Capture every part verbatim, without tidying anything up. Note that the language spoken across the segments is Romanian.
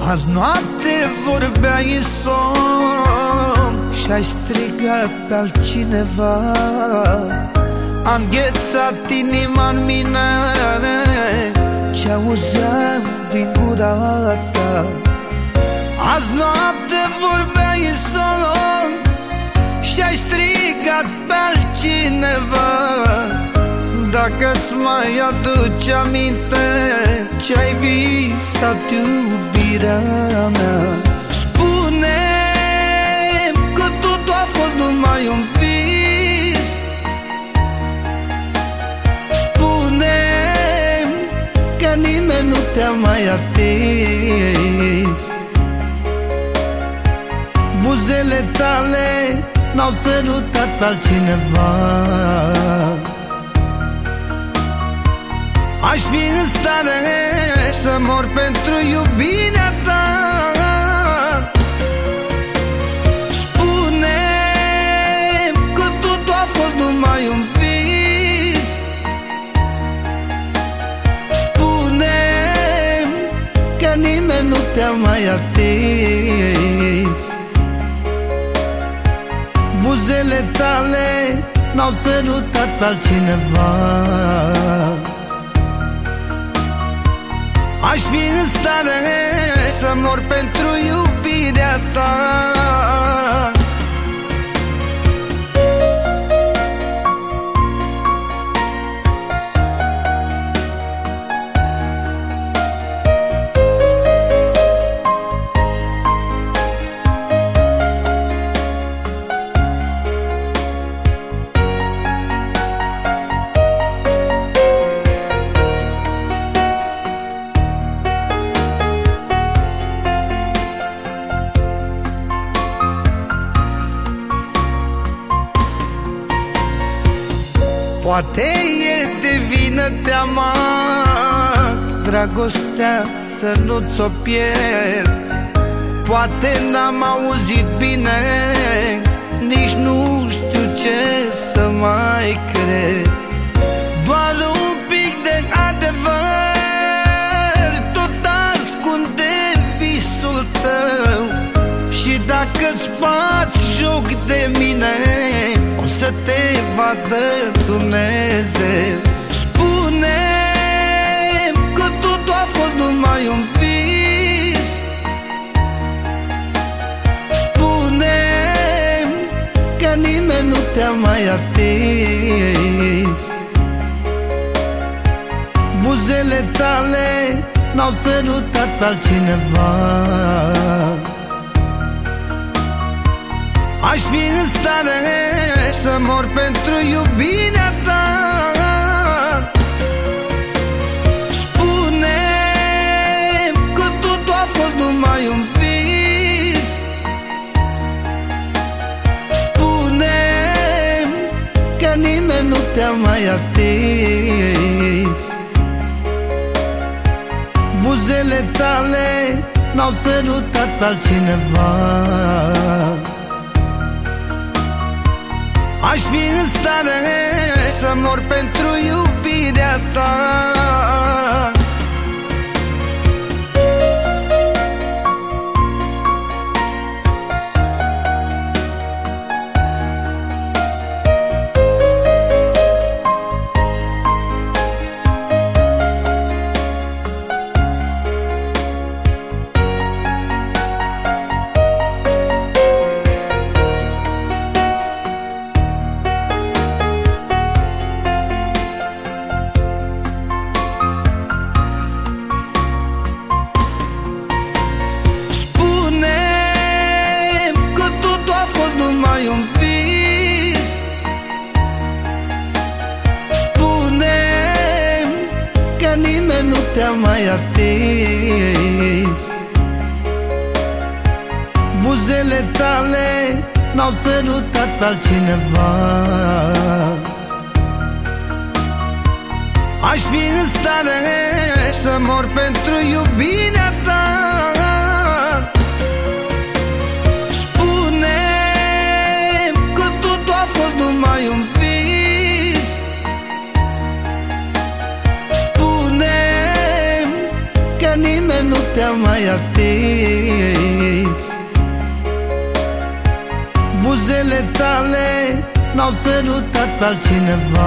Azi noapte vorbeai somn și-ai strigat pe altcineva. A înghețat inima-n mine ce auzeam din gura ta. Azi noapte vorbeai somn și-ai strigat pe altcineva. Dacă-ți mai aduci aminte ce-ai visat iubirea mea, spune-mi că totul a fost numai un vis. Spune-mi că nimeni nu te-a mai atins. Buzele tale n-au sărutat pe altcineva. Aș fi în stare să mor pentru iubirea ta. Spune-mi că totul a fost numai un vis. Spune-mi că nimeni nu te-a mai atins. Buzele tale n-au sărutat pe altcineva. Aș fi în stare să mor pentru iubirea ta. Poate e de vină teama, dragostea să nu ți-o pierd. Poate n-am auzit bine, nici nu știu ce să mai cred. Doar un pic de adevăr tot ascunde visul tău. Și dacă-ți bați joc de mine, o să te vadă Dumnezeu. Spune-mi că totul a fost numai un vis. Spune-mi că nimeni nu te-a mai atins. Buzele tale n-au sărutat pe altcineva. Aș fi în stare să mor pentru iubirea ta. Spune-mi că totul a fost numai un vis. Spune-mi că nimeni nu te-a mai atins. Buzele tale n-au sărutat pe altcineva. Aș fi în stare să mor pentru iubirea ta. Nu te-a mai atins. Buzele tale n-au sărutat pe altcineva. Aș fi în stare să mor pentru iubirea ta. Spune-mi că totul a fost numai un vis. Spune-mi că nimeni nimeni nu te-a mai atins. Buzele tale n-au sărutat pe altcineva.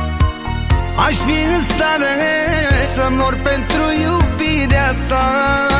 Aș fi în stare să mor pentru iubirea ta.